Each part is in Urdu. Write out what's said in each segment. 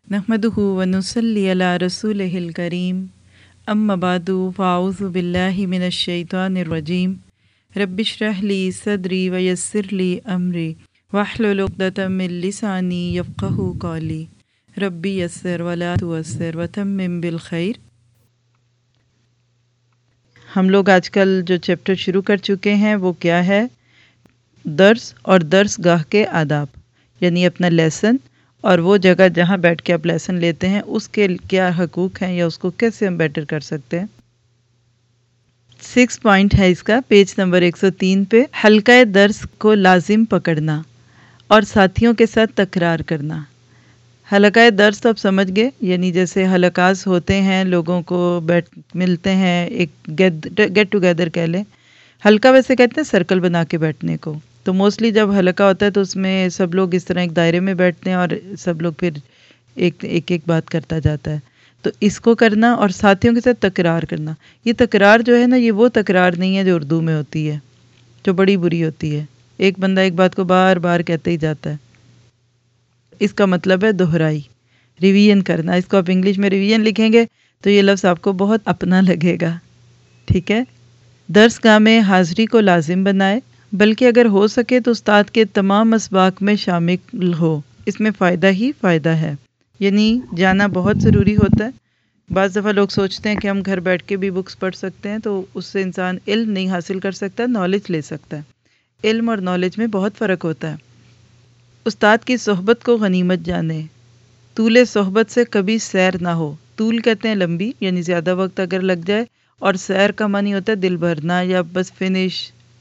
नहमदुहु व नुसल्ली अला रसूलिहिल करीम अम्मा बादु फ़ाऊज़ु बिल्लाहि मिनश शैतानिर रजीम रब्बिश्रह ली सदरी व यस्सिर ली अमरी वहलुल उक़दतम मिन लिसानी यफ़क़हू क़ौली रब्बी यस्सिर वला तुअस्सिर व तम्मिम बिल खैर। हम लोग आजकल जो चैप्टर शुरू कर चुके हैं वो क्या है, दर्स और दर्सगाह के आदाब, यानी अपना लेसन और वो जगह जहाँ बैठ के आप लेसन लेते हैं उसके क्या हकूक़ हैं या उसको कैसे हम बेटर कर सकते हैं। 6 पॉइंट है इसका, पेज नंबर 103 पे। हल्का दर्स को लाजिम पकड़ना और साथियों के साथ तकरार करना। हल्का दर्स तो आप समझ गए, यानी जैसे हलकास होते हैं, लोगों को मिलते हैं, एक गेट टुगेदर कह लें। हल्का वैसे कहते हैं सर्कल बना के बैठने को, तो मोस्टली जब हल्का होता है तो उसमें सब लोग इस तरह एक दायरे में बैठते हैं और सब लोग फिर एक बात करता जाता है। तो इसको करना और साथियों के साथ तकरार करना। ये तकरार जो है ना, ये वो तकरार नहीं है जो उर्दू में होती है, जो बड़ी बुरी होती है। एक बंदा एक बात को बार बार कहते ही जाता है, इसका मतलब है दोहराई, रिवीजन करना। इसको आप इंग्लिश में रिवीजन लिखेंगे तो ये लफ्ज़ आपको बहुत अपना लगेगा, ठीक है। दर्सगाह में हाज़िरी को लाजिम बनाए, बल्कि अगर हो सके तो उस्ताद के तमाम असबाक में शामिल हो, इसमें फ़ायदा ही फ़ायदा है, यानी जाना बहुत ज़रूरी होता है। बाज़ दफ़ा लोग सोचते हैं कि हम घर बैठ के भी बुक्स पढ़ सकते हैं, तो उससे इंसान इल्म नहीं हासिल कर सकता, नॉलेज ले सकता है। इल्म और नॉलेज में बहुत फ़र्क होता है। उस्ताद की सोहबत को गनीमत जाने, तूले सोहबत से कभी सैर ना हो। तूल कहते हैं लंबी, यानी ज़्यादा वक्त अगर लग जाए, और सैर का मानी होता है दिल भरना या बस फिनिश,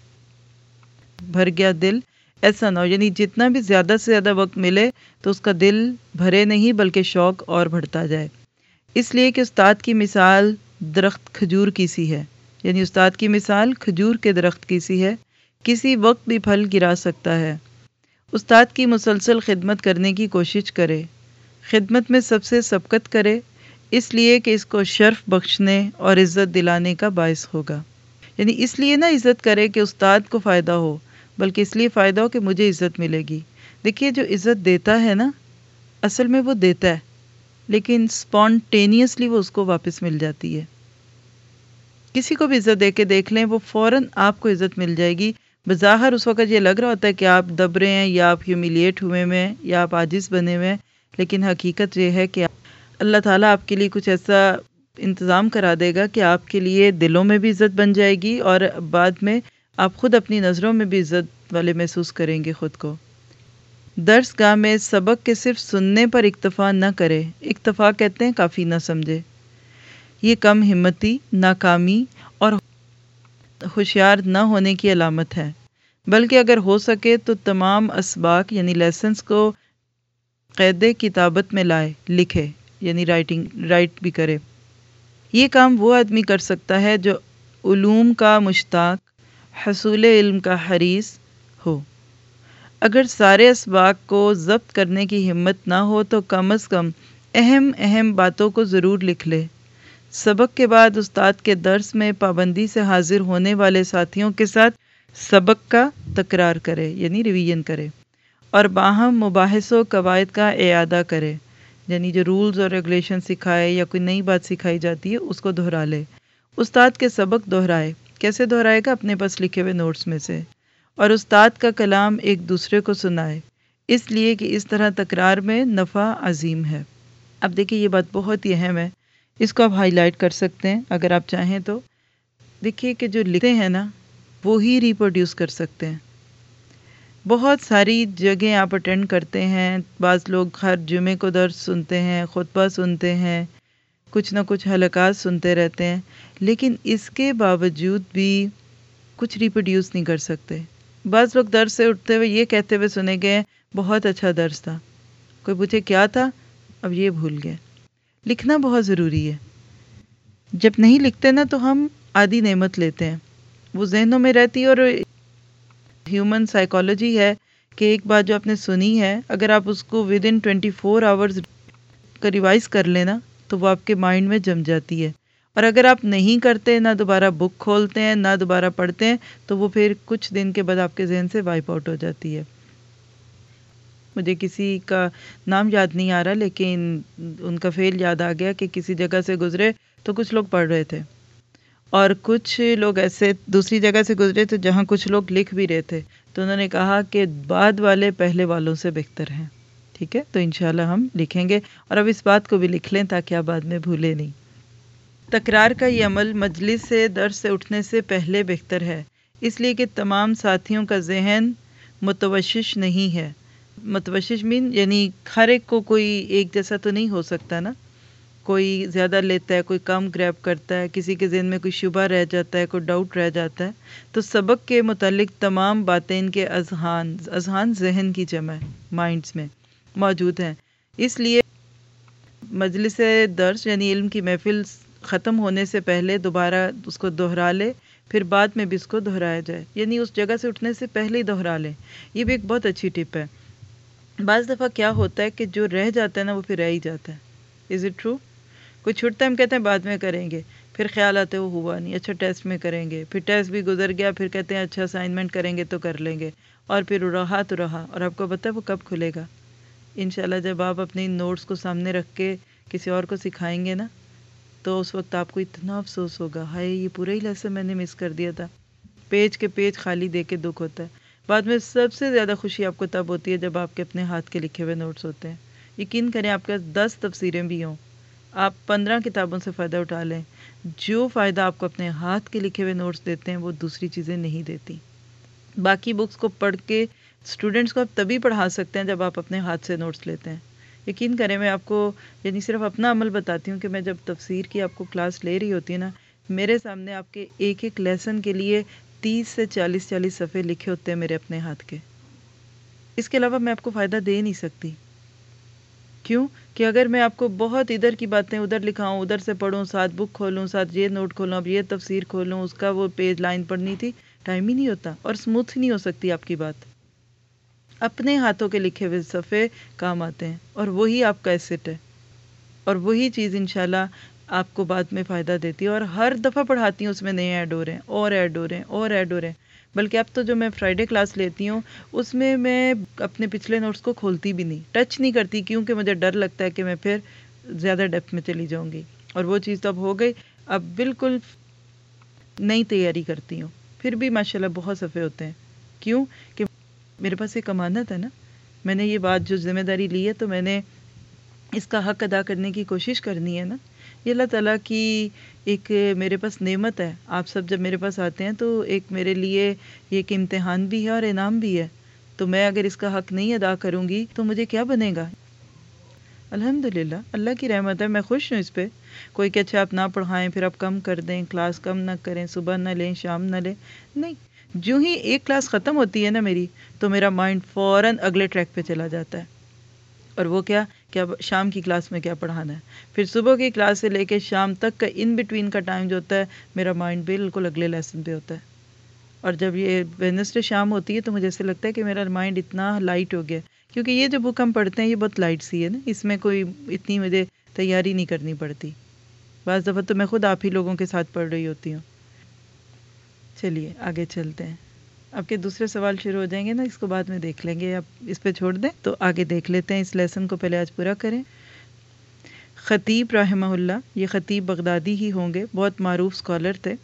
भर गया दिल, ऐसा ना हो। यानी जितना भी ज़्यादा से ज़्यादा वक्त मिले तो उसका दिल भरे नहीं बल्कि शौक़ और बढ़ता जाए। इसलिए कि उस्ताद की मिसाल दरख्त खजूर की सी है, यानी उस्ताद की मिसाल खजूर के दरख्त की सी है, किसी वक्त भी फल गिरा सकता है। उस्ताद की मुसलसल खिदमत करने की कोशिश करे, खिदमत में सबसे सबकत करे, इसलिए कि इसको शर्फ बख्शने और इज़्ज़त दिलाने का बायस होगा। यानी इसलिए ना इज़्ज़त करे कि उस्ताद को फ़ायदा हो, बल्कि इसलिए फ़ायदा हो कि मुझे इज़्ज़त मिलेगी। देखिए, जो इज़्ज़त देता है ना, असल में वो देता है, लेकिन स्पॉन्टेनियसली वो उसको वापस मिल जाती है। किसी को भी इज़्ज़त दे के देख लें, वो फ़ौरन आपको इज़्ज़त मिल जाएगी। बज़ाहिर उस वक़्त ये लग रहा होता है कि आप दब रहे हैं या आप ह्यूमिलिएट हुए हुए हैं या आप आजिज़ बने हुए हैं, लेकिन हकीकत ये है कि अल्लाह ताला आपके लिए कुछ ऐसा इंतज़ाम करा देगा कि आपके लिए दिलों में भी इज़्ज़त बन जाएगी और बाद में आप ख़ुद अपनी नज़रों में भी इज़्ज़त वाले महसूस करेंगे ख़ुद को। दर्सगाह में सबक के सिर्फ सुनने पर इक्तफ़ा न करे। इक्तफ़ा कहते हैं काफ़ी न समझे। ये कम हिम्मती, नाकामी और होशियार न होने की अलामत है, बल्कि अगर हो सके तो तमाम असबाक यानी लेसन्स को क़ैदे किताबत में लाए, लिखे, यानी राइट भी करे। ये काम वो आदमी कर सकता है जो उलूम का मुश्ताक, हसूल इल्म का हरीस हो। अगर सारे असबाक को ज़ब्त करने की हिम्मत ना हो तो कम अज़ कम अहम अहम बातों को ज़रूर लिख ले। सबक के बाद उस्ताद के दर्स में पाबंदी से हाजिर होने वाले साथियों के साथ सबक का तकरार करे, यानी रिवीजन करे, और बाहम मुबाहिसो कवायद का इआदा करे, यानी जो रूल्स और रेगुलेशन सिखाए या कोई नई बात सिखाई जाती है उसको दोहरा ले। उस्ताद के सबक दोहराए। कैसे दोहराएगा? अपने पास लिखे हुए नोट्स में से। और उस्ताद का कलाम एक दूसरे को सुनाए, इसलिए कि इस तरह तकरार में नफ़ा अजीम है। अब देखिए, ये बात बहुत ही अहम है, इसको आप हाईलाइट कर सकते हैं अगर आप चाहें तो। देखिए कि जो लिखते हैं ना, वो ही रिप्रोड्यूस कर सकते हैं। बहुत सारी जगह आप अटेंड करते हैं, बाज़ लोग हर जुमे को दर्स सुनते हैं, खुतबा सुनते हैं, कुछ ना कुछ हलकात सुनते रहते हैं, लेकिन इसके बावजूद भी कुछ रिप्रोड्यूस नहीं कर सकते। बाज़ लोग दर्स से उठते हुए ये कहते हुए सुने गए, बहुत अच्छा दर्स था। कोई पूछे क्या था, अब ये भूल गए। लिखना बहुत ज़रूरी है। जब नहीं लिखते ना तो हम आधी नेमत लेते हैं, वो जहनों में रहती है। और ह्यूमन साइकोलॉजी है कि एक बात जो आपने सुनी है, अगर आप उसको विद इन 24 आवर्स का रिवाइज़ कर लेना तो वो आपके माइंड में जम जाती है। और अगर आप नहीं करते, ना दोबारा बुक खोलते हैं, ना दोबारा पढ़ते हैं, तो वो फिर कुछ दिन के बाद आपके जहन से वाइप आउट हो जाती है। مجھے کسی کا نام یاد نہیں آ رہا لیکن ان کا فعل یاد آ گیا کہ کسی جگہ سے گزرے تو کچھ لوگ پڑھ رہے تھے اور کچھ لوگ ایسے دوسری جگہ سے گزرے تو جہاں کچھ لوگ لکھ بھی رہے تھے، تو انہوں نے کہا کہ بعد والے پہلے والوں سے بہتر ہیں. ٹھیک ہے، تو انشاءاللہ ہم لکھیں گے، اور اب اس بات کو بھی لکھ لیں تاکہ آپ بعد میں بھولے نہیں. تکرار کا یہ عمل مجلس سے درس سے اٹھنے سے پہلے بہتر ہے، اس لیے کہ تمام ساتھیوں کا ذہن متوشش نہیں ہے. متوشش یعنی ہر ایک کو کوئی ایک جیسا تو نہیں ہو سکتا نا، کوئی زیادہ لیتا ہے، کوئی کم گریب کرتا ہے، کسی کے ذہن میں کوئی شبہ رہ جاتا ہے، کوئی ڈاؤٹ رہ جاتا ہے. تو سبق کے متعلق تمام باتیں ان کے اذہان ذہن کی جمع ہے، مائنڈز میں موجود ہیں. اس لیے مجلس درس یعنی علم کی محفل ختم ہونے سے پہلے دوبارہ اس کو دہرا لے، پھر بعد میں بھی اس کو دہرایا جائے، یعنی اس جگہ سے اٹھنے سے پہلے ہی دہرا لیں. یہ بھی ایک بہت اچھی ٹپ ہے. بعض دفعہ کیا ہوتا ہے کہ جو رہ جاتا ہے نا وہ پھر رہ ہی جاتا ہے. Is it true? کوئی چھٹتا ہے ہم کہتے ہیں بعد میں کریں گے، پھر خیال آتا ہے وہ ہوا نہیں، اچھا ٹیسٹ میں کریں گے، پھر ٹیسٹ بھی گزر گیا، پھر کہتے ہیں اچھا اسائنمنٹ کریں گے تو کر لیں گے، اور پھر رہا تو رہا. اور آپ کو پتہ ہے وہ کب کھلے گا؟ انشاءاللہ جب آپ اپنی نوٹس کو سامنے رکھ کے کسی اور کو سکھائیں گے نا، تو اس وقت آپ کو اتنا افسوس ہوگا، ہائے یہ پورا ہی لیسن میں نے مس کر دیا تھا. پیج کے پیج خالی دے کے دکھ ہوتا ہے. بعد میں سب سے زیادہ خوشی آپ کو تب ہوتی ہے جب آپ کے اپنے ہاتھ کے لکھے ہوئے نوٹس ہوتے ہیں. یقین کریں آپ کے 10 تفسیریں بھی ہوں، آپ 15 کتابوں سے فائدہ اٹھا لیں، جو فائدہ آپ کو اپنے ہاتھ کے لکھے ہوئے نوٹس دیتے ہیں وہ دوسری چیزیں نہیں دیتی. باقی بکس کو پڑھ کے اسٹوڈنٹس کو آپ تبھی پڑھا سکتے ہیں جب آپ اپنے ہاتھ سے نوٹس لیتے ہیں. یقین کریں میں آپ کو یعنی صرف اپنا عمل بتاتی ہوں کہ میں جب تفسیر کی آپ کو کلاس لے رہی ہوتی ہے نا، میرے سامنے آپ کے ایک ایک لیسن کے لیے 30 سے 40 صفحے لکھے ہوتے ہیں میرے اپنے ہاتھ کے. اس کے علاوہ میں آپ کو فائدہ دے نہیں سکتی. کیوں کہ اگر میں آپ کو بہت ادھر کی باتیں ادھر لکھاؤں، ادھر سے پڑھوں، ساتھ بک کھولوں، ساتھ یہ نوٹ کھولوں، اب یہ تفسیر کھولوں، اس کا وہ پیج لائن پڑھنی تھی، ٹائم ہی نہیں ہوتا اور اسموتھ نہیں ہو سکتی آپ کی بات. اپنے ہاتھوں کے لکھے ہوئے صفحے کام آتے ہیں، اور وہی آپ کا ایسٹ ہے، اور وہی چیز انشاءاللہ آپ کو بعد میں فائدہ دیتی ہے. اور ہر دفعہ پڑھاتی ہوں اس میں نئے ایڈ ہو رہے ہیں اور ایڈ ہو رہے ہیں اور ایڈ ہو رہے ہیں. بلکہ اب تو جو میں فرائیڈے کلاس لیتی ہوں اس میں اپنے پچھلے نوٹس کو کھولتی بھی نہیں، ٹچ نہیں کرتی، کیونکہ مجھے ڈر لگتا ہے کہ میں پھر زیادہ ڈیپتھ میں چلی جاؤں گی. اور وہ چیز تو اب ہو گئی، اب بالکل نئی تیاری کرتی ہوں. پھر بھی ماشاءاللہ بہت صفحے ہوتے ہیں. کیوں کہ میرے پاس ایک امانت ہے نا، میں نے یہ بات جو ذمہ داری لی ہے تو میں نے اس کا حق ادا کرنے کی کوشش کرنی ہے نا. یہ اللہ تعالیٰ کی ایک میرے پاس نعمت ہے. آپ سب جب میرے پاس آتے ہیں تو ایک میرے لیے یہ ایک امتحان بھی ہے اور انعام بھی ہے. تو میں اگر اس کا حق نہیں ادا کروں گی تو مجھے کیا بنے گا؟ الحمدللہ اللہ کی رحمت ہے، میں خوش ہوں اس پہ. کوئی کہ اچھا آپ نہ پڑھائیں، پھر آپ کم کر دیں، کلاس کم نہ کریں، صبح نہ لیں، شام نہ لیں. نہیں، جو ہی ایک کلاس ختم ہوتی ہے نا میری، تو میرا مائنڈ فوراً اگلے ٹریک پہ چلا جاتا ہے. اور وہ کیا کہ اب شام کی کلاس میں کیا پڑھانا ہے. پھر صبح کی کلاس سے لے کے شام تک کا ان بٹوین کا ٹائم جو ہوتا ہے میرا مائنڈ بالکل اگلے لیسن پہ ہوتا ہے. اور جب یہ ویڈنسڈے شام ہوتی ہے تو مجھے ایسے لگتا ہے کہ میرا مائنڈ اتنا لائٹ ہو گیا، کیونکہ یہ جو بک ہم پڑھتے ہیں یہ بہت لائٹ سی ہے نا، اس میں کوئی اتنی مجھے تیاری نہیں کرنی پڑتی. بعض دفعہ تو میں خود آپ ہی لوگوں کے ساتھ پڑھ رہی ہوتی ہوں. چلیے آگے چلتے ہیں. آپ کے دوسرے سوال شروع ہو جائیں گے نا، اس کو بعد میں دیکھ لیں گے، آپ اس پہ چھوڑ دیں تو آگے دیکھ لیتے ہیں. اس لیسن کو پہلے آج پورا کریں. خطیب رحمہ اللہ، یہ خطیب بغدادی ہی ہوں گے، بہت معروف سکولر تھے.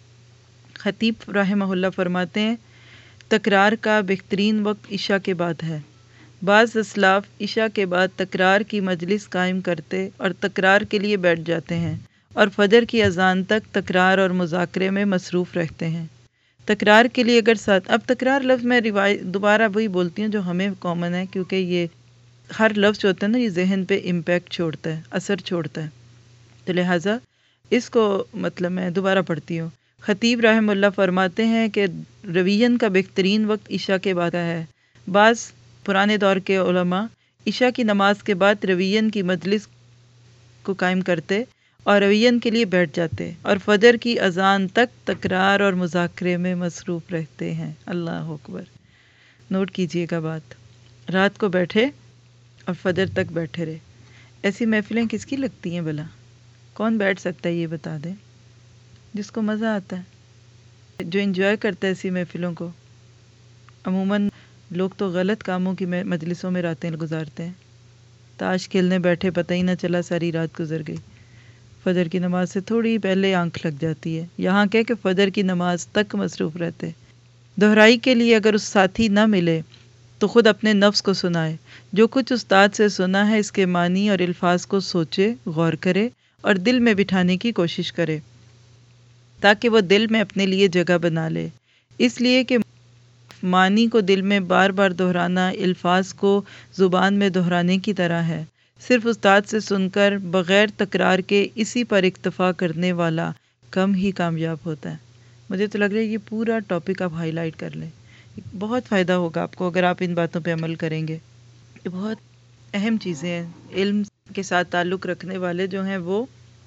خطیب رحمہ اللہ فرماتے ہیں تکرار کا بہترین وقت عشاء کے بعد ہے. بعض اسلاف عشاء کے بعد تکرار کی مجلس قائم کرتے اور تکرار کے لیے بیٹھ جاتے ہیں اور فجر کی اذان تک تکرار اور مذاکرے میں مصروف رہتے ہیں. تکرار کے لیے اگر ساتھ، اب تکرار لفظ میں دوبارہ وہی بولتی ہوں جو ہمیں کامن ہے، کیونکہ یہ ہر لفظ جو ہوتا ہے نا یہ ذہن پہ امپیکٹ چھوڑتا ہے، اثر چھوڑتا ہے، تو لہٰذا اس کو مطلب میں دوبارہ پڑھتی ہوں. خطیب رحمہ اللہ فرماتے ہیں کہ روین کا بہترین وقت عشاء کے بعد ہے. بعض پرانے دور کے علماء عشاء کی نماز کے بعد روین کی مجلس کو قائم کرتے اور روین کے لیے بیٹھ جاتے اور فجر کی اذان تک تکرار اور مذاکرے میں مصروف رہتے ہیں. اللہ اکبر. نوٹ کیجئے گا بات، رات کو بیٹھے اور فجر تک بیٹھے رہے. ایسی محفلیں کس کی لگتی ہیں بھلا؟ کون بیٹھ سکتا ہے یہ بتا دیں؟ جس کو مزہ آتا ہے، جو انجوائے کرتا ہے ایسی محفلوں کو. عموماً لوگ تو غلط کاموں کی مجلسوں میں راتیں گزارتے ہیں. تاش کھیلنے بیٹھے پتہ ہی نہ چلا ساری رات گزر گئی. فجر کی نماز سے تھوڑی پہلے آنکھ لگ جاتی ہے. یہاں کہ فجر کی نماز تک مصروف رہتے. دہرائی کے لیے اگر اس ساتھی نہ ملے تو خود اپنے نفس کو سنائے. جو کچھ استاد سے سنا ہے اس کے معنی اور الفاظ کو سوچے، غور کرے اور دل میں بٹھانے کی کوشش کرے تاکہ وہ دل میں اپنے لیے جگہ بنا لے. اس لیے کہ معنی کو دل میں بار بار دہرانا الفاظ کو زبان میں دہرانے کی طرح ہے. صرف استاد سے سن کر بغیر تکرار کے اسی پر اکتفا کرنے والا کم ہی کامیاب ہوتا ہے. مجھے تو لگ رہا ہے یہ پورا ٹاپک آپ ہائی لائٹ کر لیں. بہت فائدہ ہوگا آپ کو اگر آپ ان باتوں پہ عمل کریں گے. یہ بہت اہم چیزیں ہیں. علم کے ساتھ تعلق رکھنے والے جو ہیں وہ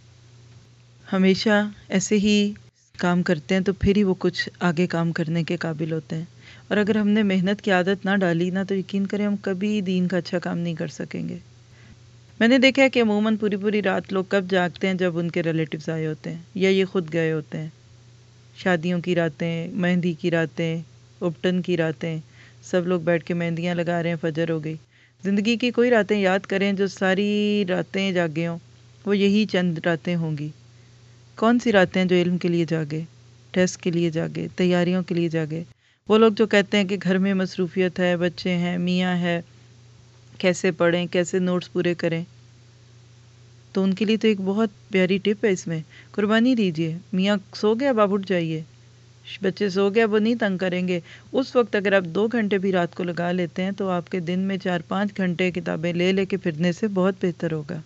ہمیشہ ایسے ہی کام کرتے ہیں تو پھر ہی وہ کچھ آگے کام کرنے کے قابل ہوتے ہیں. اور اگر ہم نے محنت کی عادت نہ ڈالی نا تو یقین کریں ہم کبھی دین کا اچھا کام نہیں کر سکیں گے. میں نے دیکھا ہے کہ عموماً پوری رات لوگ کب جاگتے ہیں جب ان کے ریلیٹیوز آئے ہوتے ہیں یا یہ خود گئے ہوتے ہیں. شادیوں کی راتیں، مہندی کی راتیں، اپٹن کی راتیں، سب لوگ بیٹھ کے مہندیاں لگا رہے ہیں، فجر ہو گئی. زندگی کی کوئی راتیں یاد کریں جو ساری راتیں جاگے ہوں، وہ یہی چند راتیں ہوں گی. کون سی راتیں جو علم کے لیے جاگے، ٹیسٹ کے لیے جاگے، تیاریوں کے لیے جاگے. وہ لوگ جو کہتے ہیں کہ گھر میں مصروفیت ہے، بچے ہیں، میاں ہے، کیسے پڑھیں، کیسے نوٹس پورے کریں. تو ان کے لیے تو ایک بہت پیاری ٹپ ہے اس میں. قربانی دیجئے. میاں سو گیا اب آپ اٹھ جائیے، بچے سو گیا وہ نہیں تنگ کریں گے. اس وقت اگر آپ 2 گھنٹے بھی رات کو لگا لیتے ہیں تو آپ کے دن میں 4-5 گھنٹے کتابیں لے کے پھرنے سے بہت بہتر ہوگا.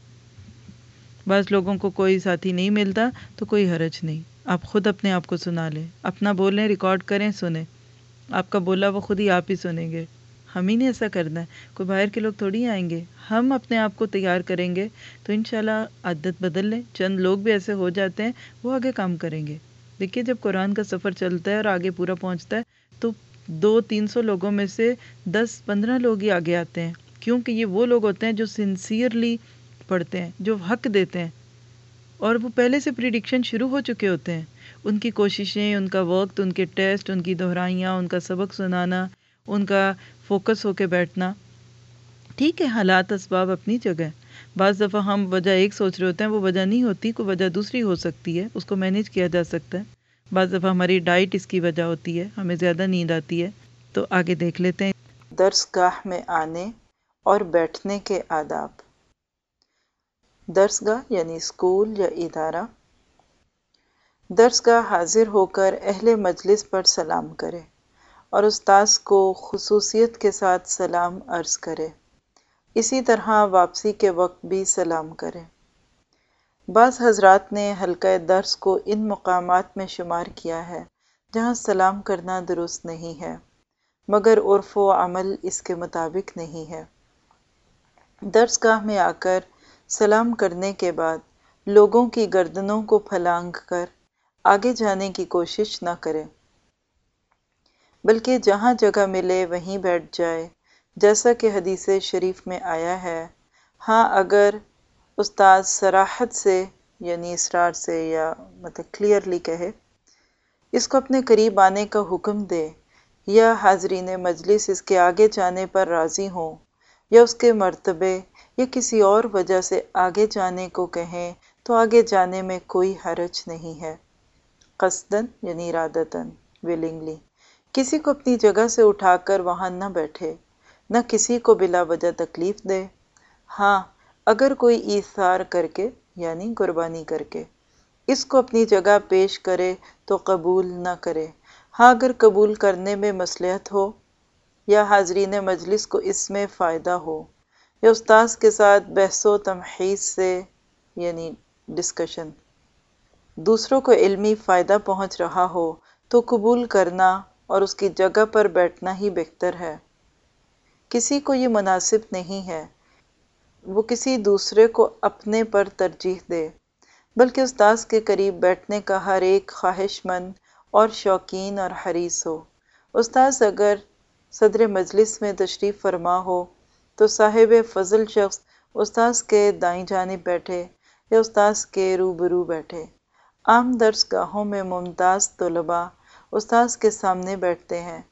بعض لوگوں کو کوئی ساتھی نہیں ملتا تو کوئی حرج نہیں، آپ خود اپنے آپ کو سنا لیں، اپنا بولیں، ریکارڈ کریں، سنیں. آپ کا بولا وہ خود ہی آپ ہی سنیں گے. ہم ہی نہیں ایسا کرنا ہے، کوئی باہر کے لوگ تھوڑی آئیں گے. ہم اپنے آپ کو تیار کریں گے تو انشاءاللہ عادت بدل لیں. چند لوگ بھی ایسے ہو جاتے ہیں وہ آگے کام کریں گے. دیکھیے جب قرآن کا سفر چلتا ہے اور آگے پورا پہنچتا ہے تو 200-300 لوگوں میں سے 10-15 لوگ ہی آگے آتے ہیں، کیونکہ یہ وہ لوگ ہوتے ہیں جو سنسیئرلی پڑھتے ہیں، جو حق دیتے ہیں اور وہ پہلے سے پریڈکشن شروع ہو چکے ہوتے ہیں. ان کی کوششیں، ان کا وقت، ان کے ٹیسٹ، ان کی دہرائیاں، ان کا سبق سنانا، ان کا فوکس ہو کے بیٹھنا. ٹھیک ہے حالات اسباب اپنی جگہ. بعض دفعہ ہم وجہ ایک سوچ رہے ہوتے ہیں، وہ وجہ نہیں ہوتی، کوئی وجہ دوسری ہو سکتی ہے، اس کو مینیج کیا جا سکتا ہے. بعض دفعہ ہماری ڈائٹ اس کی وجہ ہوتی ہے، ہمیں زیادہ نیند آتی ہے. تو آگے دیکھ لیتے ہیں درس گاہ میں آنے اور بیٹھنے کے آداب. درس گاہ یعنی اسکول یا ادارہ. درس گاہ حاضر ہو کر اہل مجلس پر سلام کرے اور استاذ کو خصوصیت کے ساتھ سلام عرض کرے. اسی طرح واپسی کے وقت بھی سلام کرے. بعض حضرات نے حلقہ درس کو ان مقامات میں شمار کیا ہے جہاں سلام کرنا درست نہیں ہے، مگر عرف و عمل اس کے مطابق نہیں ہے. درس گاہ میں آ کر سلام کرنے کے بعد لوگوں کی گردنوں کو پھلانگ کر آگے جانے کی کوشش نہ کرے، بلکہ جہاں جگہ ملے وہیں بیٹھ جائے، جیسا کہ حدیث شریف میں آیا ہے. ہاں اگر استاد صراحت سے یعنی اصرار سے یا مطلب کلیئرلی کہے، اس کو اپنے قریب آنے کا حکم دے، یا حاضرین مجلس اس کے آگے جانے پر راضی ہوں، یا اس کے مرتبے یا کسی اور وجہ سے آگے جانے کو کہیں تو آگے جانے میں کوئی حرج نہیں ہے. قصداً یعنی ارادتاً، willingly. کسی کو اپنی جگہ سے اٹھا کر وہاں نہ بیٹھے، نہ کسی کو بلا وجہ تکلیف دے. ہاں اگر کوئی ایثار کر کے یعنی قربانی کر کے اس کو اپنی جگہ پیش کرے تو قبول نہ کرے. ہاں اگر قبول کرنے میں مصلحت ہو یا حاضرین مجلس کو اس میں فائدہ ہو یا استاذ کے ساتھ بحث و تمحیص سے یعنی ڈسکشن دوسروں کو علمی فائدہ پہنچ رہا ہو تو قبول کرنا اور اس کی جگہ پر بیٹھنا ہی بہتر ہے. کسی کو یہ مناسب نہیں ہے وہ کسی دوسرے کو اپنے پر ترجیح دے، بلکہ استاذ کے قریب بیٹھنے کا ہر ایک خواہش مند اور شوقین اور حریص ہو. استاذ اگر صدر مجلس میں تشریف فرما ہو تو صاحب فضل شخص استاذ کے دائیں جانب بیٹھے یا استاذ کے روبرو بیٹھے. عام درس گاہوں میں ممتاز طلباء استاذ کے سامنے بیٹھتے ہیں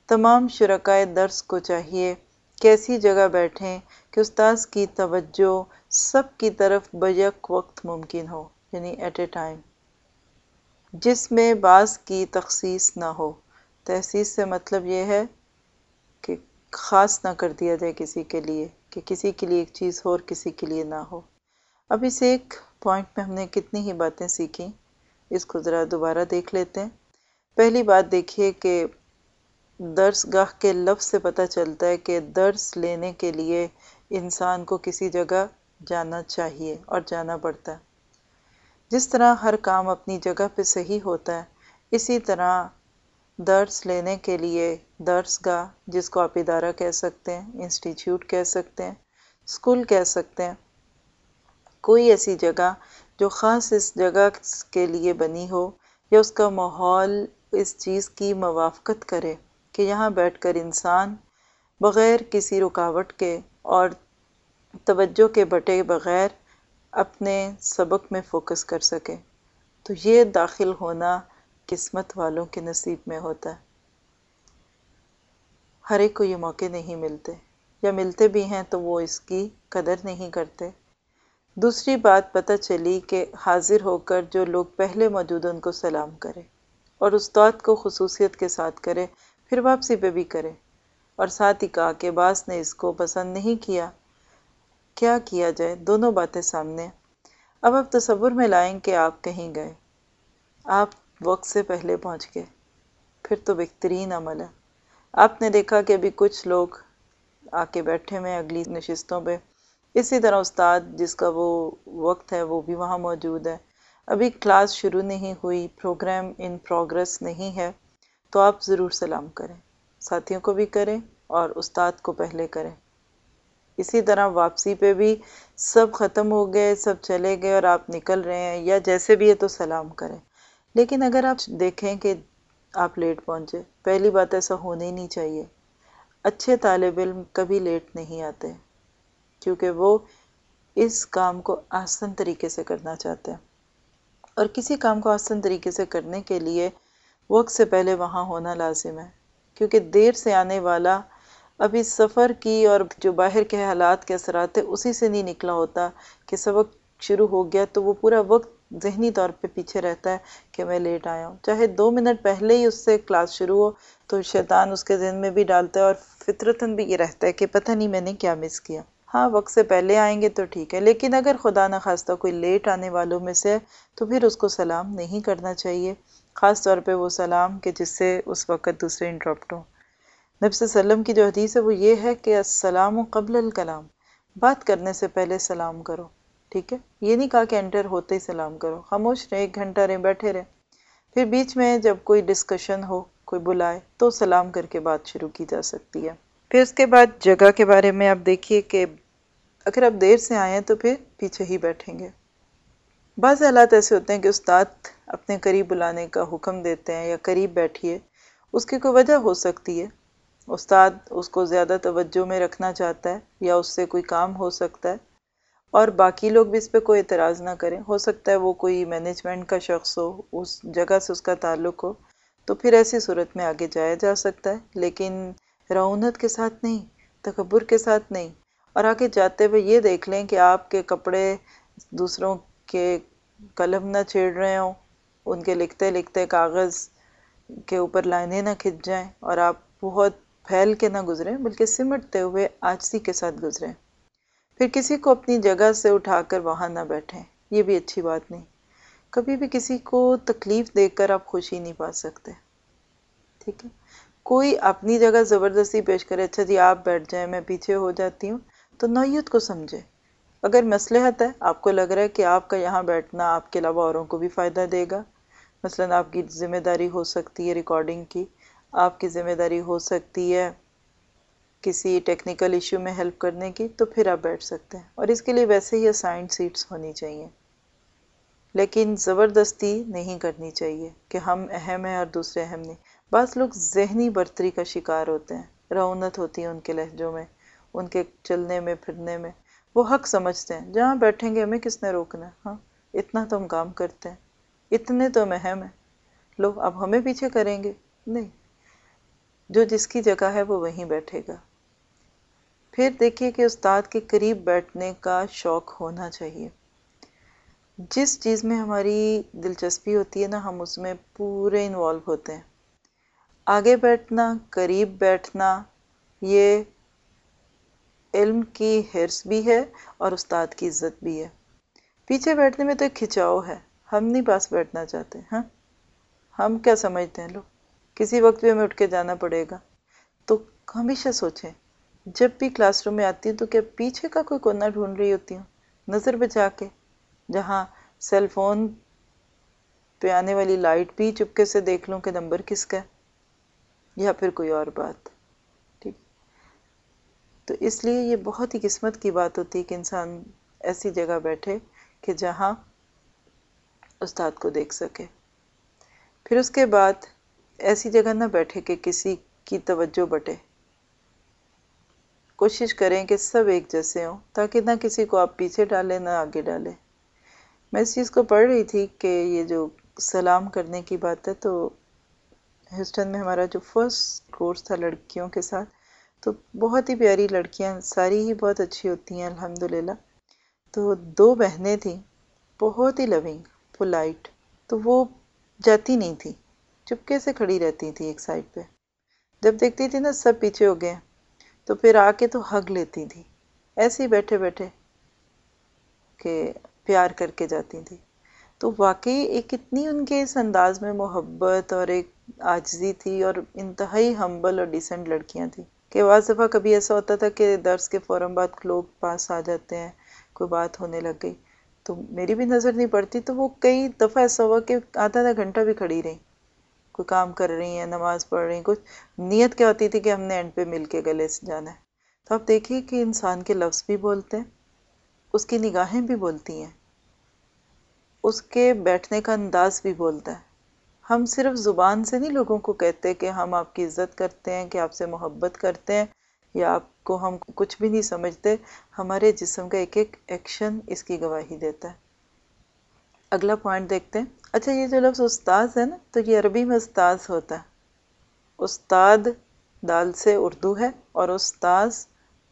تمام شرکائے درس کو چاہیے کہ ایسی جگہ بیٹھیں کہ استاذ کی توجہ سب کی طرف بیک وقت ممکن ہو، یعنی ایٹ اے ٹائم، جس میں بعض کی تخصیص نہ ہو۔ تخصیص سے مطلب یہ ہے کہ خاص نہ کر دیا جائے کسی کے لیے، کہ کسی کے لیے ایک چیز ہو اور کسی کے لیے نہ ہو۔ اب اس ایک پوائنٹ میں ہم نے کتنی ہی باتیں سیکھیں، اس کو ذرا دوبارہ دیکھ لیتے ہیں۔ پہلی بات دیکھیے کہ درس گاہ کے لفظ سے پتہ چلتا ہے کہ درس لینے کے لیے انسان کو کسی جگہ جانا چاہیے اور جانا پڑتا ہے۔ جس طرح ہر کام اپنی جگہ پہ صحیح ہوتا ہے، اسی طرح درس لینے کے لیے درس گاہ، جس کو آپ ادارہ کہہ سکتے ہیں، انسٹیٹیوٹ کہہ سکتے ہیں، اسکول کہہ سکتے ہیں، کوئی ایسی جگہ جو خاص اس جگہ کے لیے بنی ہو یا اس کا ماحول اس چیز کی موافقت کرے کہ یہاں بیٹھ کر انسان بغیر کسی رکاوٹ کے اور توجہ کے بٹے بغیر اپنے سبق میں فوکس کر سکے، تو یہ داخل ہونا قسمت والوں کے نصیب میں ہوتا ہے۔ ہر ایک کو یہ موقع نہیں ملتے، یا ملتے بھی ہیں تو وہ اس کی قدر نہیں کرتے۔ دوسری بات پتہ چلی کہ حاضر ہو کر جو لوگ پہلے موجود ہیں ان کو سلام کرے، اور استاد کو خصوصیت کے ساتھ کرے، پھر واپسی پہ بھی کرے، اور ساتھ ہی کہا کہ بعض نے اس کو پسند نہیں کیا، کیا کیا جائے؟ دونوں باتیں سامنے۔ اب آپ تصور میں لائیں کہ آپ کہیں گئے، آپ وقت سے پہلے پہنچ گئے، پھر تو بہترین عمل ہے۔ آپ نے دیکھا کہ ابھی کچھ لوگ آ کے بیٹھے ہوئے ہیں اگلی نشستوں پہ، اسی طرح استاد جس کا وہ وقت ہے وہ بھی وہاں موجود ہے، ابھی کلاس شروع نہیں ہوئی، پروگرام ان پروگرس نہیں ہے، تو آپ ضرور سلام کریں، ساتھیوں کو بھی کریں اور استاد کو پہلے کریں۔ اسی طرح واپسی پہ بھی سب ختم ہو گئے، سب چلے گئے اور آپ نکل رہے ہیں یا جیسے بھی ہے تو سلام کریں۔ لیکن اگر آپ دیکھیں کہ آپ لیٹ پہنچے، پہلی بات ایسا ہونا ہی نہیں چاہیے۔ اچھے طالب علم کبھی لیٹ نہیں آتے، کیونکہ وہ اس کام کو آسان طریقے سے کرنا چاہتے ہیں، اور کسی کام کو آسان طریقے سے کرنے کے لیے وقت سے پہلے وہاں ہونا لازم ہے، کیونکہ دیر سے آنے والا ابھی سفر کی اور جو باہر کے حالات کے اثرات ہیں اسی سے نہیں نکلا ہوتا کہ سبق شروع ہو گیا تو وہ پورا وقت ذہنی طور پہ پیچھے رہتا ہے کہ میں لیٹ آیا ہوں، چاہے 2 منٹ پہلے ہی اس سے کلاس شروع ہو تو شیطان اس کے ذہن میں بھی ڈالتا ہے اور فطرتاً بھی یہ رہتا ہے کہ پتہ نہیں میں نے کیا مس کیا۔ ہاں وقت سے پہلے آئیں گے تو ٹھیک ہے، لیکن اگر خدا نخواستہ کوئی لیٹ آنے والوں میں سے تو پھر اس کو سلام نہیں کرنا چاہیے، خاص طور پہ وہ سلام کہ جس سے اس وقت دوسرے انٹرپٹ ہوں۔ نبی صلی اللہ علیہ وسلم کی جو حدیث ہے وہ یہ ہے کہ السلام قبل الکلام، بات کرنے سے پہلے سلام کرو، ٹھیک ہے؟ یہ نہیں کہا کہ انٹر ہوتے ہی سلام کرو، خاموش رہیں، 1 گھنٹہ رہیں، بیٹھے رہیں، پھر بیچ میں جب کوئی ڈسکشن ہو، کوئی بلائے تو سلام کر کے بات شروع کی جا سکتی ہے۔ پھر اس کے بعد جگہ کے بارے میں آپ دیکھیے کہ اگر آپ دیر سے آئے ہیں تو پھر پیچھے ہی بیٹھیں گے۔ بعض حالات ایسے ہوتے ہیں کہ استاد اپنے قریب بلانے کا حکم دیتے ہیں یا قریب بیٹھیے، اس کی کوئی وجہ ہو سکتی ہے، استاد اس کو زیادہ توجہ میں رکھنا چاہتا ہے یا اس سے کوئی کام ہو سکتا ہے، اور باقی لوگ بھی اس پہ کوئی اعتراض نہ کریں، ہو سکتا ہے وہ کوئی مینجمنٹ کا شخص ہو، اس جگہ سے اس کا تعلق ہو، تو پھر ایسی صورت میں آگے جایا جا سکتا ہے، لیکن رعونت کے ساتھ نہیں، تکبر کے ساتھ نہیں، اور آگے جاتے ہوئے یہ دیکھ لیں کہ آپ کے کپڑے دوسروں کے قلم نہ چھیڑ رہے ہوں، ان کے لکھتے لکھتے کاغذ کے اوپر لائنیں نہ کھنچ جائیں، اور آپ بہت پھیل کے نہ گزریں بلکہ سمٹتے ہوئے عاجزی کے ساتھ گزریں۔ پھر کسی کو اپنی جگہ سے اٹھا کر وہاں نہ بیٹھیں، یہ بھی اچھی بات نہیں۔ کبھی بھی کسی کو تکلیف دے کر آپ خوشی نہیں پا سکتے، ٹھیک ہے؟ کوئی اپنی جگہ زبردستی پیش کرے، اچھا جی آپ بیٹھ جائیں میں پیچھے ہو جاتی ہوں، تو نوعیت کو سمجھے۔ اگر مصلحت ہے، آپ کو لگ رہا ہے کہ آپ کا یہاں بیٹھنا آپ کے علاوہ اوروں کو بھی فائدہ دے گا، مثلاً آپ کی ذمہ داری ہو سکتی ہے ریکارڈنگ کی، آپ کی ذمہ داری ہو سکتی ہے کسی ٹیکنیکل ایشو میں ہیلپ کرنے کی، تو پھر آپ بیٹھ سکتے ہیں، اور اس کے لیے ویسے ہی اسائنڈ سیٹس ہونی چاہیے، لیکن زبردستی نہیں کرنی چاہیے کہ ہم اہم ہیں اور دوسرے اہم نہیں۔ بعض لوگ ذہنی برتری کا شکار ہوتے ہیں، رعونت ہوتی ہے ان کے لہجوں میں، ان کے چلنے میں پھرنے میں، وہ حق سمجھتے ہیں، جہاں بیٹھیں گے ہمیں کس نے روکنا ہے، ہاں اتنا تو ہم کام کرتے ہیں، اتنے تو ہم اہم ہیں، لو اب ہمیں پیچھے کریں گے، نہیں۔ جو جس کی جگہ ہے وہ وہیں بیٹھے گا۔ پھر دیکھیے کہ استاد کے قریب بیٹھنے کا شوق ہونا چاہیے۔ جس چیز میں ہماری دلچسپی ہوتی ہے نا، ہم اس میں پورے انوالو ہوتے ہیں۔ آگے بیٹھنا، قریب بیٹھنا، یہ علم کی حرص بھی ہے اور استاد کی عزت بھی ہے۔ پیچھے بیٹھنے میں تو ایک کھچاؤ ہے، ہم نہیں پاس بیٹھنا چاہتے۔ ہاں، ہم کیا سمجھتے ہیں لوگ، کسی وقت بھی ہمیں اٹھ کے جانا پڑے گا۔ تو ہمیشہ سوچیں، جب بھی کلاس روم میں آتی ہوں تو کیا پیچھے کا کوئی کونا ڈھونڈ رہی ہوتی ہوں، نظر بچا کے، جہاں سیل فون پہ آنے والی لائٹ بھی چپکے سے دیکھ لوں کہ نمبر کس کا ہے، یا پھر کوئی اور بات۔ ٹھیک، تو اس لیے یہ بہت ہی قسمت کی بات ہوتی ہے کہ انسان ایسی جگہ بیٹھے کہ جہاں استاد کو دیکھ سکے۔ پھر اس کے بعد ایسی جگہ نہ بیٹھے کہ کسی کی توجہ بٹے۔ کوشش کریں کہ سب ایک جیسے ہوں، تاکہ نہ کسی کو آپ پیچھے ڈالیں نہ آگے ڈالیں۔ میں اس چیز کو پڑھ رہی تھی کہ یہ جو سلام کرنے کی بات ہے، تو ہیوسٹن میں ہمارا جو فرسٹ کورس تھا لڑکیوں کے ساتھ، تو بہت ہی پیاری لڑکیاں، ساری ہی بہت اچھی ہوتی ہیں الحمدللہ۔ تو 2 بہنیں تھیں، بہت ہی لونگ، پولائٹ، تو وہ جاتی نہیں تھی، چپکے سے کھڑی رہتی تھی ایک سائڈ پہ۔ جب دیکھتی تھی نا سب پیچھے ہو گئے تو پھر آ کے تو ہگ لیتی تھی، ایسے ہی بیٹھے بیٹھے کہ پیار کر کے جاتی تھی۔ تو واقعی ایک اتنی ان کے اس انداز میں محبت اور ایک عاجزی تھی، اور انتہائی ہمبل اور ڈیسنٹ لڑکیاں تھیں کہ بعض دفعہ کبھی ایسا ہوتا تھا کہ درس کے فوراً بعد لوگ پاس آ جاتے ہیں، کوئی بات ہونے لگ گئی تو میری بھی نظر نہیں پڑتی، تو وہ کئی دفعہ ایسا ہوا کہ آدھا گھنٹہ بھی کھڑی رہی، کوئی کام کر رہی ہیں، نماز پڑھ رہی ہیں، کچھ نیت کیا ہوتی تھی کہ ہم نے اینڈ پہ مل کے گلے سے جانا ہے۔ تو آپ دیکھیے کہ انسان کے لفظ بھی بولتے ہیں، اس کی نگاہیں بھی بولتی ہیں، اس کے بیٹھنے کا انداز بھی بولتا ہے۔ ہم صرف زبان سے نہیں لوگوں کو کہتے کہ ہم آپ کی عزت کرتے ہیں، کہ آپ سے محبت کرتے ہیں، یا آپ کو ہم کچھ بھی نہیں سمجھتے، ہمارے جسم کا ایک ایک ایکشن اس کی گواہی دیتا ہے۔ اگلا پوائنٹ دیکھتے ہیں۔ اچھا، یہ جو لفظ استاذ ہے نا، تو یہ عربی میں استاذ ہوتا ہے۔ استاد دال سے اردو ہے، اور استاذ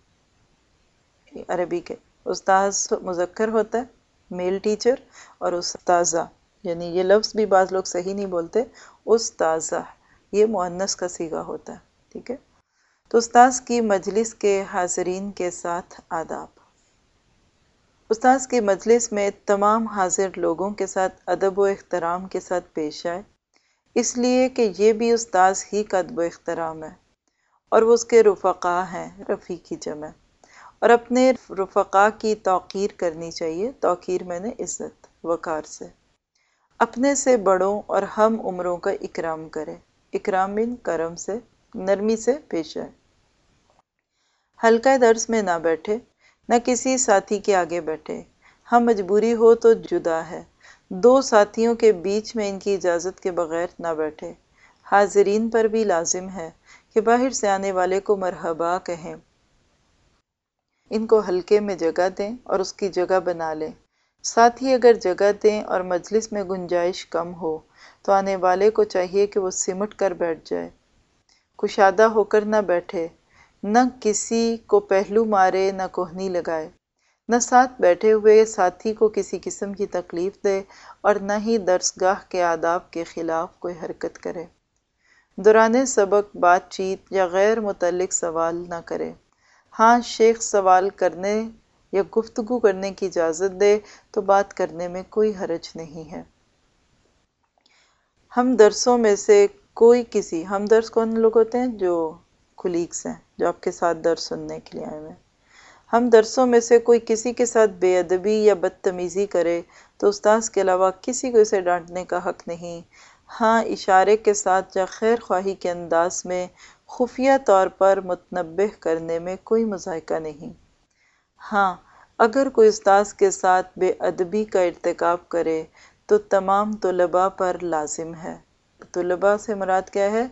عربی کے، استاذ مذکر ہوتا ہے، میل ٹیچر، اور استاذہ، یعنی یہ لفظ بھی بعض لوگ صحیح نہیں بولتے، استاذہ یہ مؤنث کا صیغہ ہوتا ہے، ٹھیک ہے۔ تو استاذ کی مجلس کے حاضرین کے ساتھ آداب۔ استاذ کی مجلس میں تمام حاضر لوگوں کے ساتھ ادب و احترام کے ساتھ پیش آئے، اس لیے کہ یہ بھی استاذ ہی کا ادب و احترام ہے، اور وہ اس کے رفقا ہیں، رفیق کی جمع، اور اپنے رفقا کی توقیر کرنی چاہیے۔ توقیر میں نے عزت، وقار سے، اپنے سے بڑوں اور ہم عمروں کا اکرام کرے۔ اکرام من کرم سے، نرمی سے پیش آئے۔ حلقہ درس میں نہ بیٹھے، نہ کسی ساتھی کے آگے بیٹھے، ہاں مجبوری ہو تو جدا ہے، 2 ساتھیوں کے بیچ میں ان کی اجازت کے بغیر نہ بیٹھے۔ حاضرین پر بھی لازم ہے کہ باہر سے آنے والے کو مرحبا کہیں، ان کو حلقے میں جگہ دیں اور اس کی جگہ بنا لیں۔ ساتھ ہی اگر جگہ دیں اور مجلس میں گنجائش کم ہو تو آنے والے کو چاہیے کہ وہ سمٹ کر بیٹھ جائے، کشادہ ہو کر نہ بیٹھے، نہ کسی کو پہلو مارے، نہ کوہنی لگائے، نہ ساتھ بیٹھے ہوئے ساتھی کو کسی قسم کی تکلیف دے، اور نہ ہی درسگاہ کے آداب کے خلاف کوئی حرکت کرے۔ دوران سبق بات چیت یا غیر متعلق سوال نہ کرے۔ ہاں شیخ سوال کرنے یا گفتگو کرنے کی اجازت دے تو بات کرنے میں کوئی حرج نہیں ہے۔ ہم درسوں میں سے کوئی کسی، ہم درس کون لوگ ہوتے ہیں؟ جو کولیگس ہیں، جو آپ کے ساتھ درس سننے کے لیے آئے ہوئے ہیں۔ ہم درسوں میں سے کوئی کسی کے ساتھ بے ادبی یا بدتمیزی کرے تو استاذ کے علاوہ کسی کو اسے ڈانٹنے کا حق نہیں۔ ہاں اشارے کے ساتھ یا خیر خواہی کے انداز میں خفیہ طور پر متنبہ کرنے میں کوئی مضائقہ نہیں۔ ہاں اگر کوئی استاذ کے ساتھ بے ادبی کا ارتکاب کرے تو تمام طلباء پر لازم ہے۔ طلباء سے مراد کیا ہے؟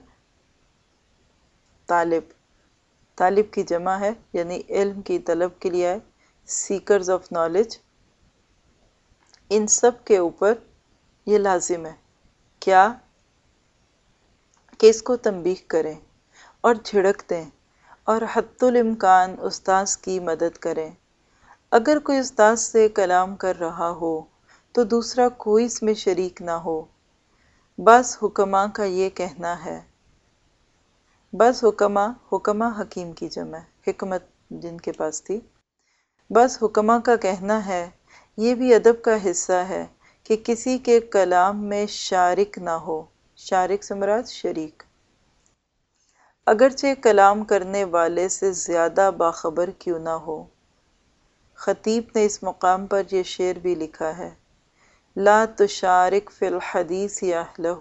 طالب، طالب کی جمع ہے، یعنی علم کی طلب کے لیے، سیکرز آف نالج، ان سب کے اوپر یہ لازم ہے کیا کہ اس کو تنبیہ کریں، اور جھڑک دیں اور حتی الامکان استاذ کی مدد کریں۔ اگر کوئی استاذ سے کلام کر رہا ہو تو دوسرا کوئی اس میں شریک نہ ہو۔ بعض حکماء کا یہ کہنا ہے، بعض حکماء حکیم کی جمع ہے، حکمت جن کے پاس تھی، بعض حکماء کا کہنا ہے یہ بھی ادب کا حصہ ہے کہ کسی کے کلام میں شارک نہ ہو۔ شارک سے مراد شریک، اگرچہ کلام کرنے والے سے زیادہ باخبر کیوں نہ ہو۔ خطیب نے اس مقام پر یہ شعر بھی لکھا ہے، لا تشارک فی الحدیث اہلہ،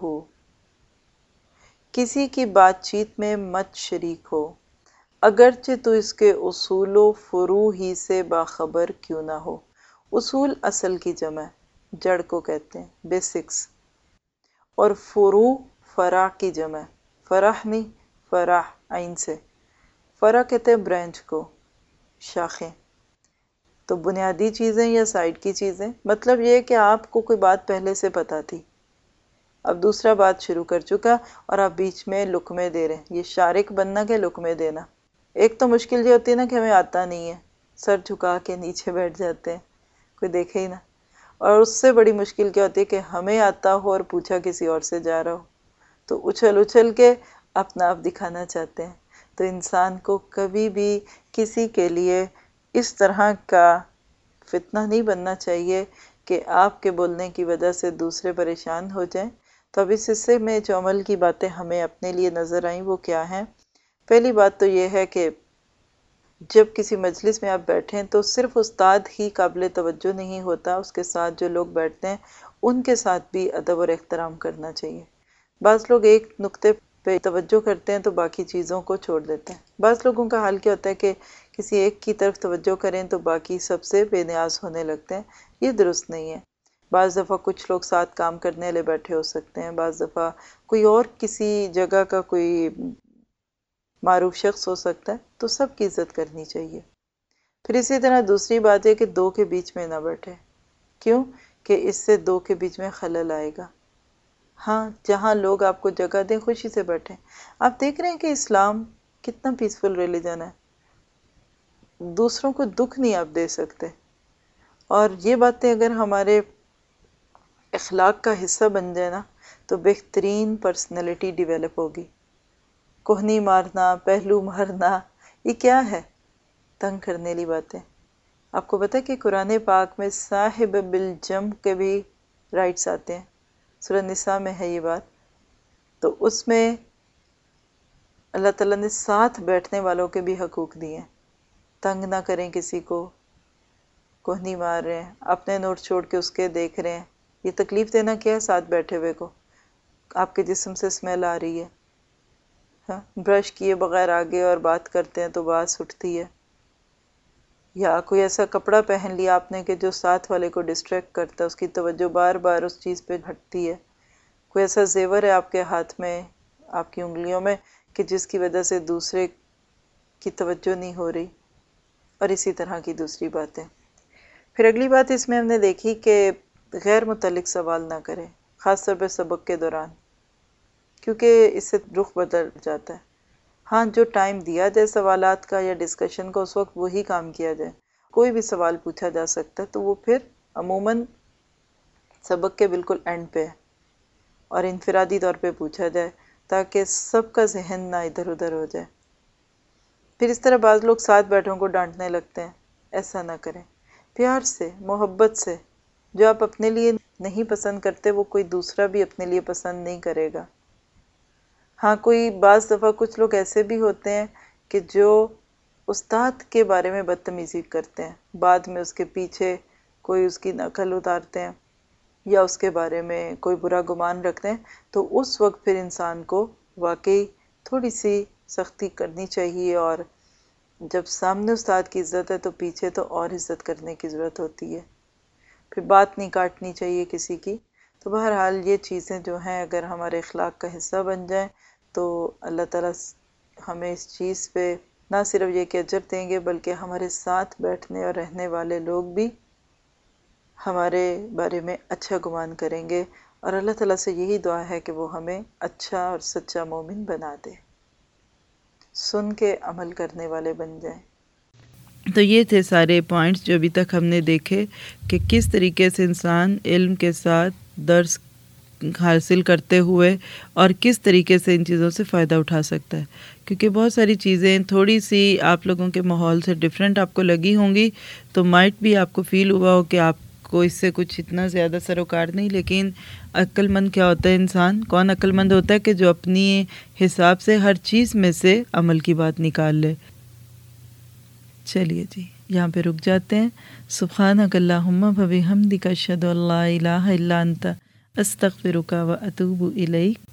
کسی کی بات چیت میں مت شریک ہو، اگرچہ تو اس کے اصول و فروع ہی سے باخبر کیوں نہ ہو۔ اصول اصل کی جمع ہے، جڑ کو کہتے ہیں، بیسکس، اور فروع فرع کی جمع ہے، فرع نہیں، فرع عین سے، فرع کہتے ہیں برانچ کو، شاخیں۔ تو بنیادی چیزیں یا سائڈ کی چیزیں، مطلب یہ ہے کہ آپ کو کوئی بات پہلے سے پتہ تھی، اب دوسرا بات شروع کر چکا اور آپ بیچ میں لقمے دے رہے ہیں۔ یہ شارک بننا کہ لقمے دینا۔ ایک تو مشکل یہ ہوتی ہے نا کہ ہمیں آتا نہیں ہے، سر جھکا کے نیچے بیٹھ جاتے ہیں، کوئی دیکھے ہی نہ۔ اور اس سے بڑی مشکل کیا ہوتی ہے کہ ہمیں آتا ہو اور پوچھا کسی اور سے جا رہا ہو، تو اچھل کے اپنا آپ دکھانا چاہتے ہیں۔ تو انسان کو کبھی بھی کسی کے لیے اس طرح کا فتنہ نہیں بننا چاہیے کہ آپ کے بولنے کی وجہ سے دوسرے پریشان ہو جائیں۔ تو اب اس حصے میں جو عمل کی باتیں ہمیں اپنے لیے نظر آئیں وہ کیا ہیں؟ پہلی بات تو یہ ہے کہ جب کسی مجلس میں آپ بیٹھیں تو صرف استاد ہی قابل توجہ نہیں ہوتا، اس کے ساتھ جو لوگ بیٹھتے ہیں ان کے ساتھ بھی ادب اور احترام کرنا چاہیے۔ بعض لوگ ایک نقطے پہ توجہ کرتے ہیں تو باقی چیزوں کو چھوڑ دیتے ہیں۔ بعض لوگوں کا حال کیا ہوتا ہے کہ کسی ایک کی طرف توجہ کریں تو باقی سب سے بے نیاز ہونے لگتے ہیں، یہ درست نہیں ہے۔ بعض دفعہ کچھ لوگ ساتھ کام کرنے والے بیٹھے ہو سکتے ہیں، بعض دفعہ کوئی اور کسی جگہ کا کوئی معروف شخص ہو سکتا ہے، تو سب کی عزت کرنی چاہیے۔ پھر اسی طرح دوسری بات ہے کہ دو کے بیچ میں نہ بیٹھے، کیوں کہ اس سے دو کے بیچ میں خلل آئے گا۔ ہاں، جہاں لوگ آپ کو جگہ دیں خوشی سے بیٹھیں۔ آپ دیکھ رہے ہیں کہ اسلام کتنا پیسفل ریلیجن ہے، دوسروں کو دکھ نہیں آپ دے سکتے، اور یہ باتیں اگر ہمارے اخلاق کا حصہ بن جائے نا تو بہترین پرسنالٹی ڈیولپ ہوگی۔ کوہنی مارنا، پہلو مارنا، یہ کیا ہے؟ تنگ کرنے والی باتیں۔ آپ کو پتہ ہے کہ قرآن پاک میں صاحب بالجنب کے بھی رائٹس آتے ہیں، سورہ نساء میں ہے یہ بات۔ تو اس میں اللہ تعالیٰ نے ساتھ بیٹھنے والوں کے بھی حقوق دیے ہیں، تنگ نہ کریں کسی کو، کوہنی مار رہے ہیں، اپنے نوٹ چھوڑ کے اس کے دیکھ رہے ہیں، یہ تکلیف دینا کیا ہے ساتھ بیٹھے ہوئے کو؟ آپ کے جسم سے اسمیل آ رہی ہے، ہاں، برش کیے بغیر آگے اور بات کرتے ہیں تو باس اٹھتی ہے، یا کوئی ایسا کپڑا پہن لیا آپ نے کہ جو ساتھ والے کو ڈسٹریکٹ کرتا ہے، اس کی توجہ بار بار اس چیز پہ ہٹتی ہے، کوئی ایسا زیور ہے آپ کے ہاتھ میں، آپ کی انگلیوں میں، کہ جس کی وجہ سے دوسرے کی توجہ نہیں ہو رہی، اور اسی طرح کی دوسری باتیں۔ پھر اگلی بات اس میں ہم نے دیکھی کہ غیر متعلق سوال نہ کریں، خاص طور پہ سبق کے دوران، کیونکہ اس سے رخ بدل جاتا ہے۔ ہاں، جو ٹائم دیا جائے سوالات کا یا ڈسکشن کا اس وقت وہی کام کیا جائے۔ کوئی بھی سوال پوچھا جا سکتا ہے تو وہ پھر عموماً سبق کے بالکل اینڈ پہ ہے اور انفرادی طور پہ پوچھا جائے تاکہ سب کا ذہن نہ ادھر ادھر ہو جائے۔ پھر اس طرح بعض لوگ ساتھ بیٹھوں کو ڈانٹنے لگتے ہیں، ایسا نہ کریں، پیار سے، محبت سے، جو آپ اپنے لیے نہیں پسند کرتے وہ کوئی دوسرا بھی اپنے لیے پسند نہیں کرے گا۔ ہاں، کوئی بعض دفعہ کچھ لوگ ایسے بھی ہوتے ہیں کہ جو استاد کے بارے میں بدتمیزی کرتے ہیں، بعد میں اس کے پیچھے کوئی اس کی نقل اتارتے ہیں یا اس کے بارے میں کوئی برا گمان رکھتے ہیں، تو اس وقت پھر انسان کو واقعی تھوڑی سی سختی کرنی چاہیے، اور جب سامنے استاد کی عزت ہے تو پیچھے تو اور عزت کرنے کی ضرورت ہوتی ہے۔ پھر بات نہیں کاٹنی چاہیے کسی کی۔ تو بہرحال یہ چیزیں جو ہیں اگر ہمارے اخلاق کا حصہ بن جائیں تو اللہ تعالیٰ ہمیں اس چیز پہ نہ صرف یہ کہ اجر دیں گے بلکہ ہمارے ساتھ بیٹھنے اور رہنے والے لوگ بھی ہمارے بارے میں اچھا گمان کریں گے، اور اللہ تعالیٰ سے یہی دعا ہے کہ وہ ہمیں اچھا اور سچا مومن بنا دے۔ سن کے عمل کرنے والے بن جائیں۔ تو یہ تھے سارے پوائنٹس جو ابھی تک ہم نے دیکھے کہ کس طریقے سے انسان علم کے ساتھ درس حاصل کرتے ہوئے اور کس طریقے سے ان چیزوں سے فائدہ اٹھا سکتا ہے، کیونکہ بہت ساری چیزیں تھوڑی سی آپ لوگوں کے ماحول سے ڈیفرنٹ آپ کو لگی ہوں گی، تو مائٹ بھی آپ کو فیل ہوا ہو کہ آپ کو اس سے کچھ اتنا زیادہ سروکار نہیں، لیکن عقل مند کیا ہوتا ہے انسان؟ کون عقل مند ہوتا ہے؟ کہ جو اپنی حساب سے ہر چیز میں سے عمل کی بات نکال لے۔ چلیے جی یہاں پہ رک جاتے ہیں۔ سبحانک اللہم و بحمدک اشہد ان لا الہ الا انت استغفرک و اتوب الیک۔